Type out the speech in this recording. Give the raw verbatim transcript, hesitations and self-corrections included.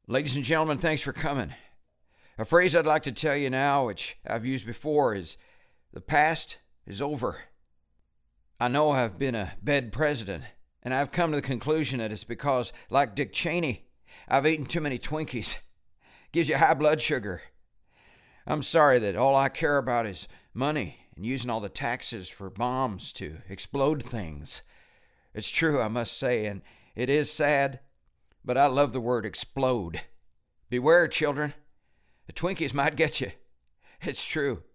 Ladies and gentlemen, thanks for coming. A phrase I'd like to tell you now, which I've used before, is the past is over. I know I've been a bad president, and I've come to the conclusion that it's because, like Dick Cheney, I've eaten too many Twinkies. Gives you high blood sugar. I'm sorry that all I care about is money and using all the taxes for bombs to explode things. It's true, I must say, and it is sad, but I love the word explode. Beware, children. The Twinkies might get you. It's true.